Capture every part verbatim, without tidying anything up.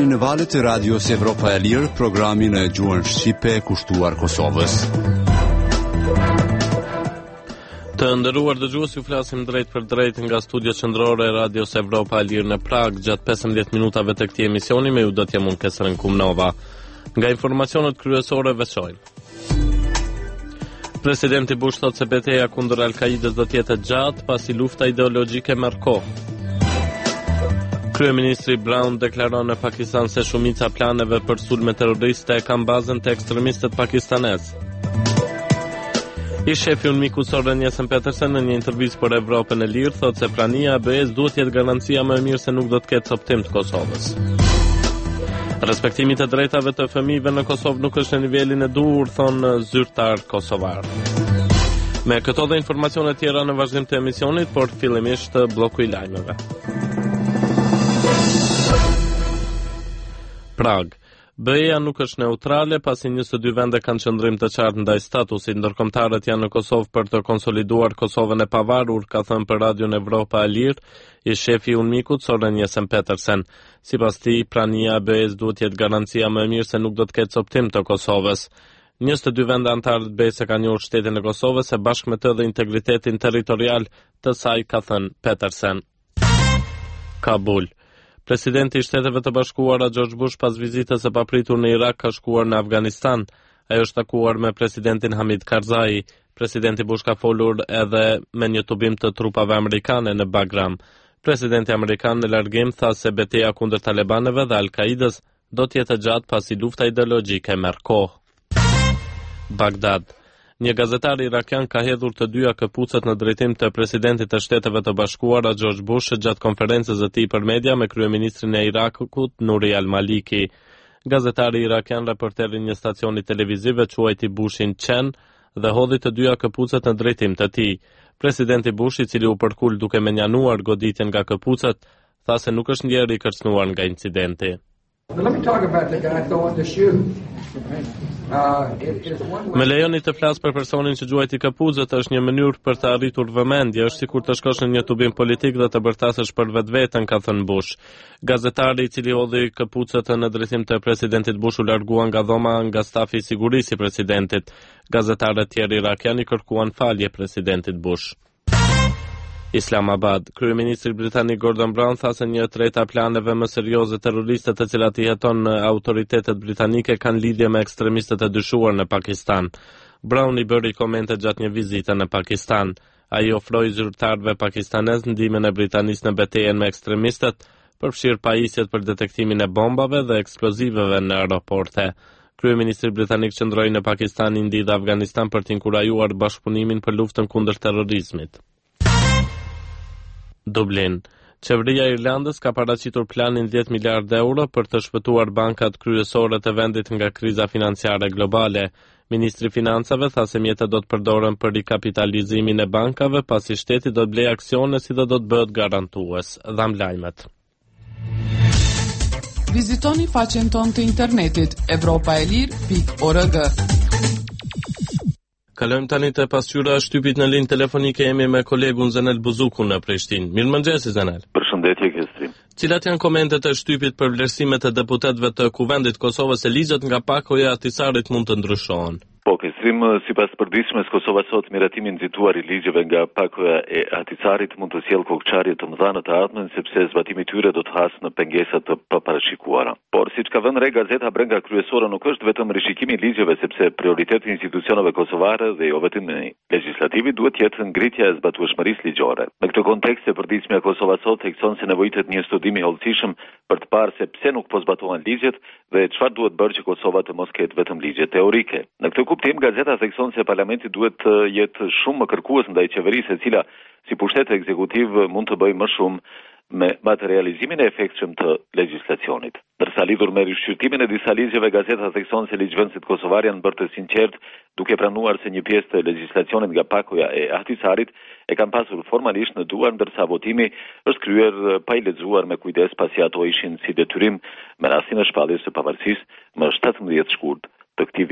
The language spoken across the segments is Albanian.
Jeni në valët e Radios Evropa e Lirë, programin e gjuhën shqipe kushtuar Kosovës. Të nderuar dëgjues, ju flasim drejt për drejt nga studio qendrore e Radios Evropa e Lirë në Prag. Gjatë pesëmbëdhjetë minutave të këtij emisioni me ju do të jem unë Kesren Kumnova. Nga informacionet kryesore veçojnë: Presidenti Bush thot se betejë kundër Al-Kaidës do të jetë e gjatë pasi lufta ideologjike merr kohë. Kryeministri Brown deklaron në Pakistan se shumica planeve për sulme terroriste kanë bazën te ekstremistët pakistanez. I shefi unmiku Søren Jessen Petersen në një intervistë për Evropën e Lirë thot se prania e B E-s duhet jetë garancia më e mirë se nuk do të ketë optim të Kosovës. Respektimi të drejtave të fëmijëve në Kosovë nuk është në nivelin e duhur, thonë zyrtar kosovar. Me këto dhe informacione tjera në vazhdim të emisionit, por fillimisht bloku i lajmeve. Prag. B E-ja nuk është neutrale pasi njëzet e dy vende kanë qëndrim të qartë ndaj statusit. Ndërkombëtarët janë në Kosovë për të konsoliduar Kosovën e pavarur, ka thënë për Radion Evropa e Lirë i shefi i unmikut Søren Jessen Petersen. Sipas tij, prania e B E-s duhet jetë garancia më e mirë se nuk do të ketë optim të Kosovës. njëzet e dy vende antarë të B E-s e kanë njohur shtetin e Kosovës e bashkë me të dhe integritetin territorial të saj, ka thënë Petersen. Kabul. Presidenti i Shteteve të Bashkuara George Bush pas vizitës së papritur në Irak ka shkuar në Afganistan. Ai është takuar me presidentin Hamid Karzai. Presidenti Bush ka folur edhe me një tubim të trupave amerikane në Bagram. Presidenti amerikan në largim tha se betejë kundër talibanëve dhe Al-Kaidës do të jetë gjatë pasi lufta ideologjike merr kohë. Bagdad. Një gazetar irakian ka hedhur të dyja këpucët në drejtim të presidentit të Shteteve të Bashkuara George Bush gjatë konferencës së tij për media me kryeministrin e Irakut Nuri al-Maliki. Gazetari irakian raporteri një stacioni televiziv e quajti Bushin Qen dhe hodhi të dyja këpucët në drejtim të tij. Presidenti Bush, i cili u përkul duke menjanuar goditjen nga këpucët, tha se nuk është ndjerë i kërcënuar nga incidenti. Me lejoni të flas për personin që gjuajti këpucët është një mënyrë për të arritur vëmendje, është sikur të shkosh në një tubim politik dhe të bërtasësh për vetveten, ka thënë Bush. Gazetari i cili hodhi këpucët në drejtim të presidentit Bush u largua nga dhoma nga stafi i sigurisë i presidentit. Gazetarët tjerë irakian i kërkuan falje presidentit Bush. Islamabad. Kryeministri britanik Gordon Brown tha se një treta planeve më serioze terroriste të cilat i heton në autoritetet britanike kanë lidhje me ekstremistët e dyshuar në Pakistan. Brown i bëri komente gjatë një vizite në Pakistan. Ai ofroi zyrtarëve pakistanez ndihmën e Britanisë në betejën me ekstremistët, përfshirë pajisjet për detektimin e bombave dhe eksploziveve në aeroporte. Kryeministri britanik qëndroi në Pakistan, Indi dhe Afganistan për të inkurajuar bashkëpunimin për luftën kundër terrorizmit. Dublin. Qeveria e Irlandës ka paraqitur planin dhjetë miliardë euro për të shpëtuar bankat kryesore të vendit nga kriza financiare globale. Ministri i Financave tha se mjetet do të përdoren për rikapitalizimin e bankave, pasi shteti do të blejë aksione si dhe do të bëhet garantues. Dham lajmet. Vizitoni faqen tonë të internetit evropaelir pikë org. Kalojmë tani të pasqyra shtypit në linjë telefonike. Jemi me kolegun Zenel Buzuku në Prishtinë. Mirëmëngjesi Zenel. Përshëndetje Kestrim. Cilat janë komentet e shtypit për vlerësimet e deputetëve të Kuvendit Kosovës se ligjet nga pakoja e Ahtisarit mund të ndryshohen? Po, Kestrim, sipas përditshmes, Kosova sot miratimin nxituar i ligjeve nga pakoja e Ahtisarit mund të sjellë kokçarje të mëdha në të ardhmen, sepse zbatimi i tyre do të hasë në pengesa të paparashikuara. Por siç ka vënë re gazeta Brenga kryesore, nuk është vetëm rishikimi i ligjeve, sepse prioriteti i institucioneve kosovare dhe jo vetëm legjislativi duhet të jetë ngritja e zbatueshmërisë ligjore. Në këtë kontekst, e përditshmja e Kosova sot thekson se nevojitet një studim i hollësishëm për të parë se pse nuk po zbatohen ligjet dhe çfarë duhet bërë që Kosova të mos ketë vetëm ligje teorike. Në këtë kuptim, gazeta thekson se parlamenti duhet të jetë shumë më kërkues ndaj qeverisë, e cila si pustet ekzekutiv mund të bëjë më shumë me materializimin e efektshëm të legjislacionit. Ndërsa lidhur me rishqyrtimin e disa ligjeve, gazeta thekson se ligjvënësit kosovar janë bërë të sinqert duke pranuar se një pjesë të legjislacionit nga pakoja e Ahtisarit e kanë pasur formalisht në duar, ndërsa votimi është kryer pa i lexuar me kujdes, pasi ato ishin si detyrim me rastin e shpalljes së pavarësisë më shtatëmbëdhjetë shkurt të këtij viti.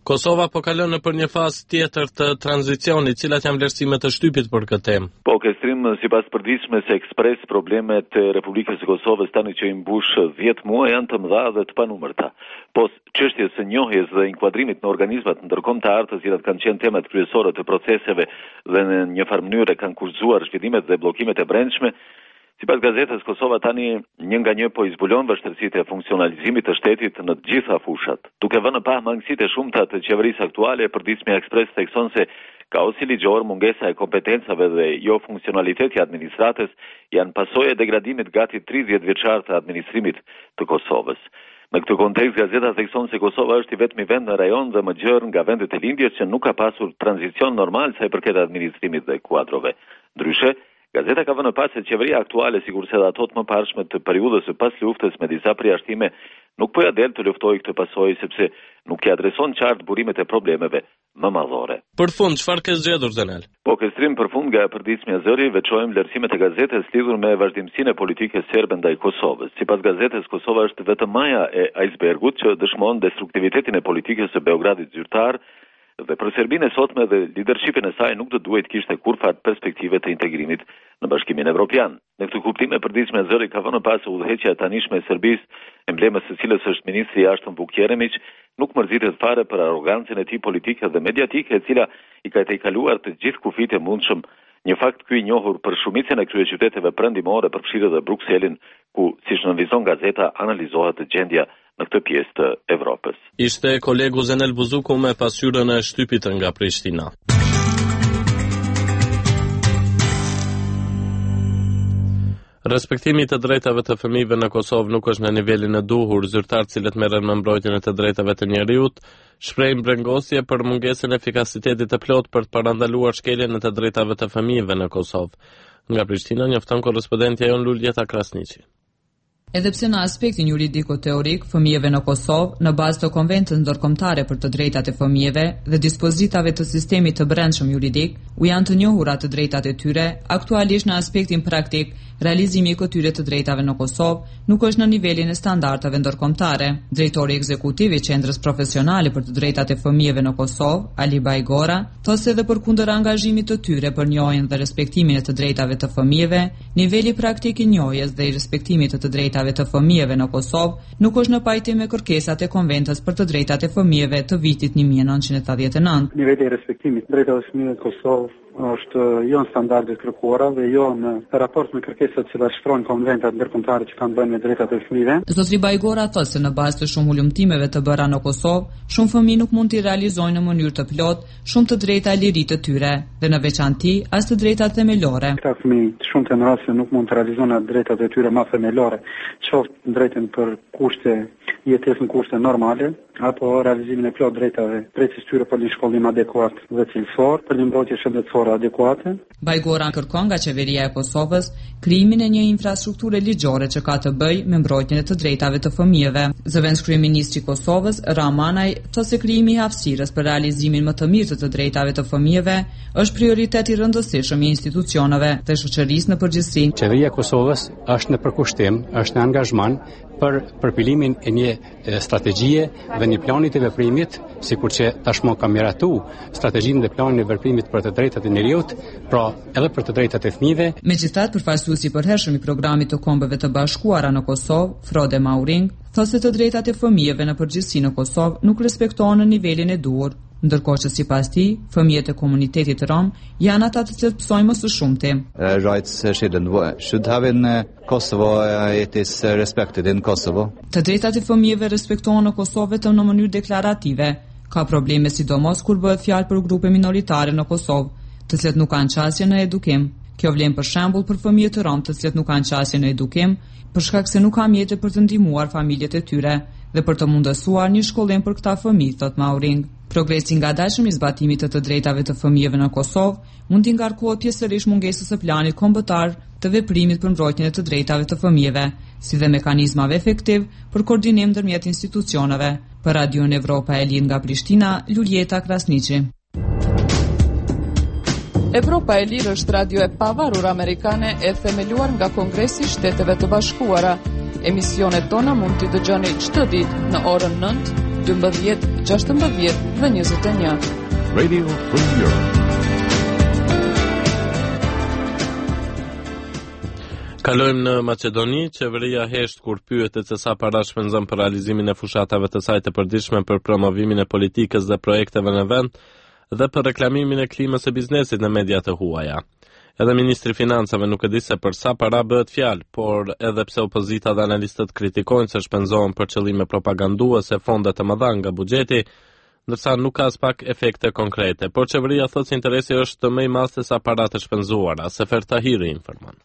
Kosova po kalon nëpër një fazë tjetër të tranzicionit, cilat janë vlerësimet e shtypit për këtë temë? Po, kestrim sipas përditshmes se Ekspres, problemet e Republikës së Kosovës tani që i mbush dhjetë muaj janë të mëdha dhe të panumërta. Po, çështjes së njohjes dhe inkuadrimit në organizmat ndërkombëtar, të cilat kanë qenë temat kryesore të proceseve dhe në një farë mënyrë kanë kurzuar zhvillimet dhe bllokimet e brendshme, sipas gazetës, Kosova tani një nga një po i zbulon vështirësitë e funksionalizimit të shtetit në të gjitha fushat. Duke vënë pa mangësitë e shumta të qeverisë aktuale, përditshmi Ekspres thekson se kaosi ligjor, mungesa e kompetencave dhe jo funksionaliteti i administratës janë pasojë e degradimit gati tridhjetë vjeçar të administrimit të Kosovës. Në këtë kontekst, gazeta thekson se Kosova është i vetmi vend në rajon dhe më gjerë nga vendet e lindjes që nuk ka pasur tranzicion normal sa i përket administrimit dhe kuadrove. Ndryshe, gazeta ka vënë pas se qeveria aktuale, sikurse edhe ato të mëparshme të periudhës së pas luftës me disa përjashtime, nuk po ja del të luftojë këtë pasojë sepse nuk i adreson qartë burimet e problemeve më madhore. Për fund, çfarë ke zgjedhur Zenel? Po, kestrim për fund nga përditshmja Zëri, veçojmë vlerësimet e gazetës lidhur me vazhdimsinë e politikës serbe ndaj Kosovës. Sipas gazetës, Kosova është vetëm maja e icebergut që dëshmon destruktivitetin e politikës së Beogradit zyrtar, dhe për Serbinë e sotme dhe lidershipin e saj nuk do duhet kishte kurfat perspektive të integrimit në Bashkimin Evropian. Në këtë kuptim, e përditshme Zëri ka vënë pas se udhëheqja e tanishme e Serbisë, emblemës së cilës është ministri i jashtëm Vuk Jeremić, nuk mërzitet fare për arrogancën e tij politike dhe mediatike, e cila i ka tejkaluar të gjithë kufijtë e mundshëm. Një fakt ky i njohur për shumicën e kryeqyteteve perëndimore, përfshirë edhe Brukselin, ku, siç nënvizon gazeta, analizohet gjendja në këtë pjesë të Evropës. Ishte kolegu Zenel Buzuku me pasqyrën e shtypit nga Prishtina. Respektimi të drejtave të fëmijëve në Kosovë nuk është në nivelin e duhur. Zyrtarët cilët merren me mbrojtjen e të drejtave të njerëzit shprehin brengosje për mungesën e efikasitetit të plot për të parandaluar shkeljen e të drejtave të fëmijëve në Kosovë. Nga Prishtina njofton korrespondentja jon Luljeta Krasniqi. Edhe pse në aspektin juridiko-teorik, fëmijëve në Kosovë, në bazë të konventit ndërkombëtare për të drejtat e fëmijëve dhe dispozitave të sistemit të brendshëm juridik, u janë të njohura të drejtat e tyre, aktualisht në aspektin praktik, realizimi i këtyre të drejtave në Kosovë nuk është në nivelin e standardeve ndërkombëtare. Drejtori ekzekutiv i Qendrës Profesionale për të drejtat e fëmijëve në Kosovë, Ali Bajgora, thosë se edhe përkundër angazhimit të tyre për njohjen dhe respektimin e të drejtave të fëmijëve, niveli praktik i njohjes dhe i respektimit të të drejtave të fëmijëve në Kosovë nuk është në pajtim me kërkesat e Konventës për të drejtat e fëmijëve të vitit një mijë e nëntëqind e tetëdhjetë e nëntë. Niveli i respektimit të drejtave të fëmijëve në Kosovë është jo në standardet kërkuara dhe jo në raport me kërkesat që shtrojnë konventat ndërkombëtare që kanë bënë me drejtat e fëmijëve. Zotri Bajgora thotë se në bazë të shumë ulëmtimeve të bëra në Kosovë, shumë fëmijë nuk mund t'i realizojnë në mënyrë të plot shumë të drejta lirit të tyre dhe në veçanti as të drejtat themelore. Këta fëmijë shumë të raste nuk mund të realizojnë drejtat e tyre më themelore, qoftë drejtën për kushte jetesë në kushte normale, apo realizimin e plot drejtave, drejtës tyre për një shkollim adekuat dhe cilësor, për një mbrojtje shëndetësore adekuate. Bajgora kërkon nga qeveria e Kosovës krijimin e një infrastrukture ligjore që ka të bëjë me mbrojtjen e të drejtave të fëmijëve. Zëvendës kryeministri i Kosovës, Ramanaj, thotë se krijimi i hapësirës për realizimin më të mirë të të drejtave të fëmijëve është prioritet i rëndësishëm i institucioneve dhe shoqërisë në përgjithësi. Qeveria e Kosovës është në përkushtim, është në angazhman për përpilimin e një strategjie dhe një plani të veprimit, sikur që tashmë ka miratu strategjinë dhe planin e veprimit për të drejtat e njerëzit, pra edhe për të drejtat e fëmijëve. Megjithatë, përfaqësuesi i përhershëm i programit të Kombeve të Bashkuara në Kosovë, Frode Mauring, thotë se të drejtat e fëmijëve në përgjithësi në Kosovë nuk respektohen në nivelin e duhur, ndërkohë që sipas tij, fëmijët e komunitetit rom janë ata të cilët mësojnë më së shumti. Rights should have in Kosovo, it is respected in Kosovo. Të drejtat e fëmijëve respektohen në Kosovë vetëm në mënyrë deklarative. Ka probleme sidomos kur bëhet fjalë për grupe minoritare në Kosovë, të cilët nuk kanë qasje në edukim. Kjo vlen për shembull për fëmijët e rom të cilët nuk kanë qasje në edukim, për shkak se nuk kanë mjete për të ndihmuar familjet e tyre dhe për të mundësuar një shkollim për këta fëmijë, thot Mauring. Progresi ngadalshëm i zbatimit të të drejtave të fëmijëve në Kosovë mund t'i ngarkohet pjesërisht mungesës së planit kombëtar të veprimit për mbrojtjen e të drejtave të fëmijëve, si dhe mekanizmave efektiv për koordinim ndërmjet institucioneve. Për Radion Evropa e Lirë nga Prishtina, Luljeta Krasniqi. Evropa e Lirë është radio e pavarur amerikane e themeluar nga Kongresi i Shteteve të Bashkuara. Emisionet tona mund t'i dëgjoni çdo ditë në orën nëntë dymbëdhjetë, gjashtëmbëdhjetë dhe njëzet e një. Radio Free Europe. Kalojmë në Maqedoni. Qeveria hesht kur pyetet se sa para shpenzon për realizimin e fushatave të saj të përditshme për promovimin e politikës dhe projekteve në vend dhe për reklamimin e klimës së biznesit në media të huaja. Edhe ministri i Financave nuk e di se për sa para bëhet fjalë, por edhe pse opozita dhe analistët kritikojnë se shpenzohen për qëllime propaganduese fonde të mëdha nga buxheti, ndërsa nuk ka as pak efekte konkrete. Por qeveria thotë se interesi është më i madh se sa para të shpenzuara. Sefer Tahiri informon.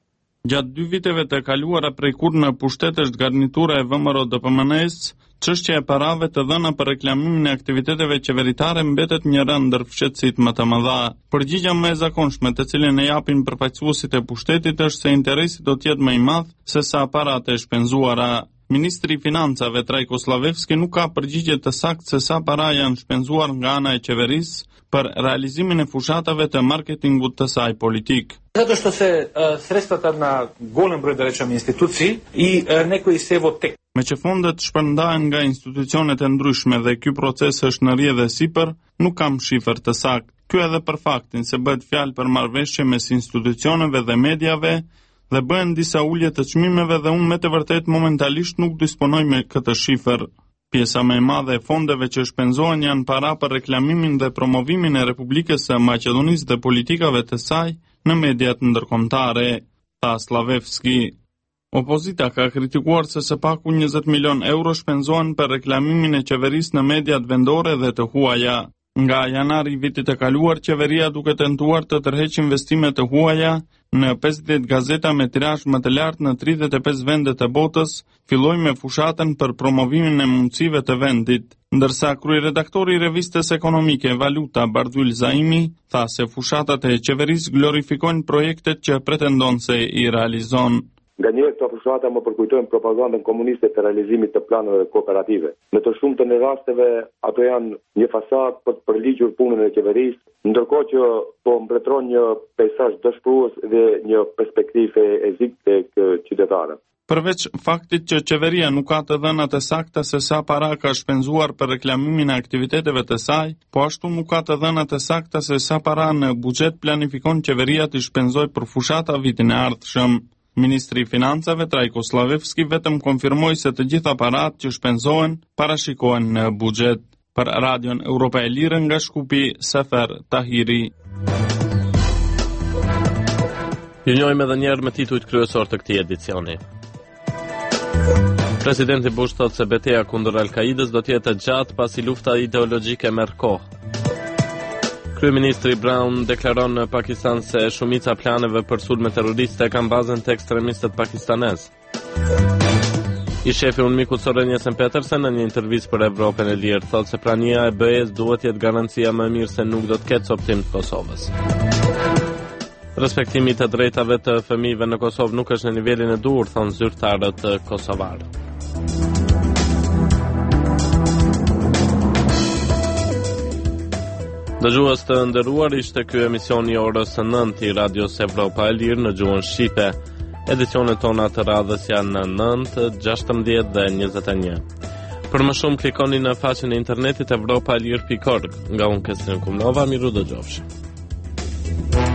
Gjatë dy viteve të kaluara prej kur në pushtet është garnitura e V M R O D P M N-s, çështja e parave të dhëna për reklamimin e aktiviteteve qeveritare mbetet një rënd ndër fshehtësitë më të mëdha. Përgjigjja më e zakonshme të cilën e japin përfaqësuesit e pushtetit është se interesi do të jetë më i madh se sa paratë e shpenzuara. Ministri i Financave Trajko Slavevski nuk ka përgjigje të saktë se sa para janë shpenzuar nga ana e qeverisë për realizimin e fushatave të marketingut të saj politik. Zato što se uh, sredствата на голем брoj да речем институции и uh, некои се во тек. Me që fondet shpërndahen nga institucionet e ndryshme dhe ky proces është në rrjedhë sipër, nuk kam shifër të saktë. Ky edhe për faktin se bëhet fjalë për marrëveshje mes institucioneve dhe mediave dhe bëhen disa ulje të çmimeve dhe unë me të vërtetë momentalisht nuk disponoj me këtë shifër. Pjesa më e madhe e fondeve që shpenzohen janë para për reklamimin dhe promovimin e Republikës së Maqedonisë dhe politikave të saj në mediat ndërkombëtare, tha Slavevski. Opozita ka kritikuar se së paku njëzet milion euro shpenzohen për reklamimin e qeverisë në mediat vendore dhe të huaja. Nga janari vitit e kaluar, qeveria duke tentuar të tërheqë investime të huaja në pesëdhjetë gazeta me tirazh më të lartë në tridhjetë e pesë vende të botës, filloi me fushatën për promovimin e mundësive të vendit, ndërsa kryeredaktori i revistës ekonomike Valuta Bardhyl Zaimi tha se fushatat e qeverisë glorifikojnë projektet që pretendon se i realizon. Nga njerë këto fushata më përkujtojnë propagandën komuniste të realizimit të planeve kooperative. Në të shumë të në rasteve, ato janë një fasad për të përligjur punën e qeverisë, ndërkohë që po mbretëron një peisazh dëshpërues dhe një perspektivë e zikë të qytetarëve. Përveç faktit që qeveria nuk ka të dhëna të sakta se sa para ka shpenzuar për reklamimin e aktiviteteve të saj, po ashtu nuk ka të dhëna të sakta se sa para në buxhet planifikon qeveria të shpenzojë për fushata vitin e ardhshëm. Ministri i Financave Trajko Slavevski vetëm konfirmoi se të gjitha paratë që shpenzohen parashikohen në buxhet. Për Radion Europa e Lirë nga Shkupi, Sefer Tahiri. Ju njohim edhe njerë me titujt kryesor të këtij edicioni. Presidenti Bush thotë se betejë kundër Al-Qaidës do të jetë e gjatë pasi lufta ideologjike merr kohë. Kryeministri Brown deklaron në Pakistan se shumica planeve për sulme terroriste kanë bazën të ekstremistët pakistanez. I shefi unmikut Soren Jesenpetersen në një intervistë për Evropën e Lirë thotë se prania e B E S duhet jetë garancia më mirë se nuk do të ketë optim të Kosovës. Respektimi të drejtave të fëmijëve në Kosovë nuk është në nivelin e duhur, thonë zyrtarët kosovar. Dëgjues të nderuar, ishte ky emisioni i orës së nëntë i Radios Evropa e Lirë në gjuhën shqipe. Edicionet tona të radhës janë në nëntë, gjashtëmbëdhjetë dhe njëzet e një. Për më shumë klikoni në faqen e internetit evropaelir pikë org. Nga unë Kestrin Kumnova, miru dëgjofshi.